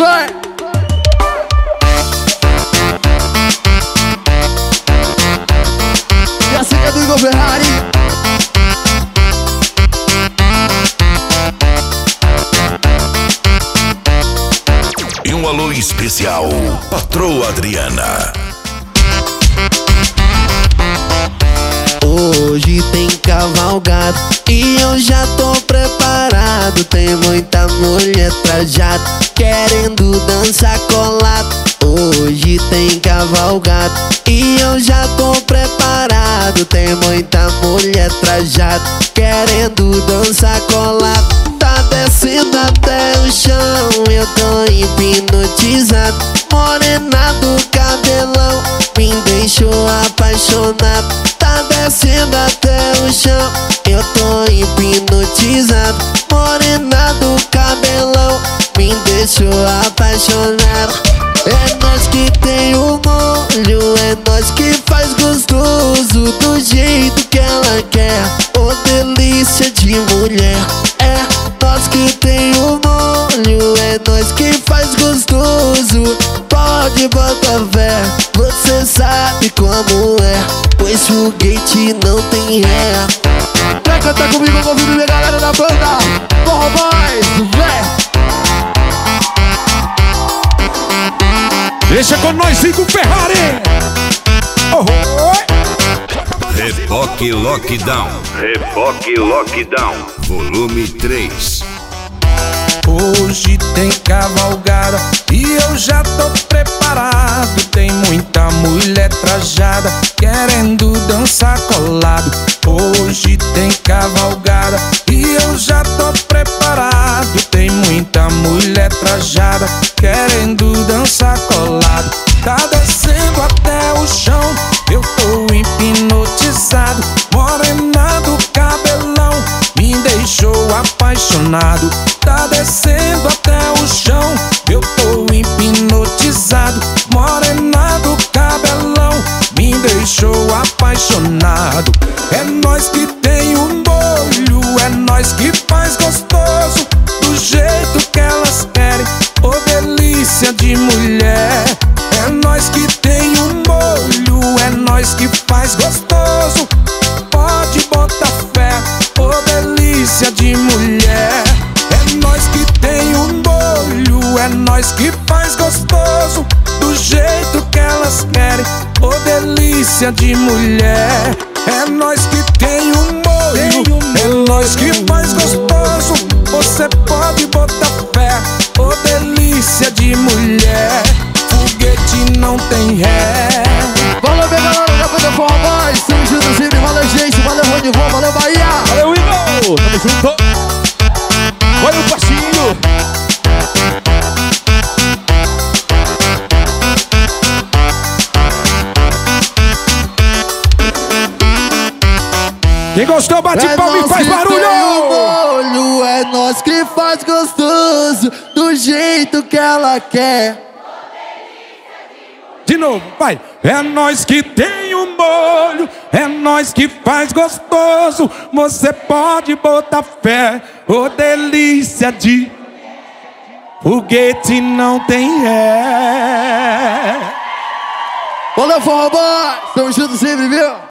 Vai! E assim é do Igor Ferrari. E um alô especial, Patroa Adriana. Hoje tem cavalgada e eu já tô preparado. Tem muita mulher trajada querendo dançar colado. Hoje tem cavalgada e eu já tô preparado. Tem muita mulher trajada querendo dançar colado. Tá descendo até o chão, eu tô hipnotizado. Morena do cabelão me deixou apaixonado. Tá descendo até o chão, eu tô hipnotizado. Morena do cabelão me deixou apaixonado. É nós que tem o molho, é nós que faz gostoso do jeito que ela quer. Ô delícia de mulher. É nós que tem o molho, é nós que faz gostoso. Pode botar fé, você sabe como é, pois foguete não tem ré. Vai cantar comigo, convido minha galera da banda. Porra, mais, vé. Deixa com nós, Igor Ferrari. Reboque Lockdown. Reboque Lockdown. Volume 3. Hoje tem cavalgada e eu já tô preparado. Tem muita mulher trajada querendo dançar colado. Hoje tem cavalgada e eu já tô preparado. Tem muita mulher trajada querendo dançar colado. Tá descendo até o chão, eu tô hipnotizado. Morena do cabelão me deixou apaixonado. Tá descendo até o chão, eu tô hipnotizado. Morena do cabelão me deixou apaixonado. É nós que tem o molho, é nós que faz gostoso do jeito que elas querem. Ô delícia de mulher. É nós que tem o molho, é nós que faz gostoso. Pode botar fé, ô delícia de mulher. É nós que tem o molho, é nós que faz gostoso do jeito que elas querem. Ô delícia de mulher. É nós que tem o molho, é nós que faz gostoso. Você pode botar fé, ô delícia de mulher. Foguete não tem ré. Valeu, minha galera da banda Porra Mais. Tamo junto sempre, valeu gente, valeu Ronivon, valeu Bahia. Valeu, Igor. Tamo junto. Olha o passinho. Quem gostou, bate palma e faz barulho. Molho, é nós que faz gostoso do jeito que ela quer. De novo, vai. É nós que tem o molho, é nós que faz gostoso. Você pode botar fé, ô delícia de foguete não tem ré. Valeu, Forró Boys. Tamo junto sempre, viu?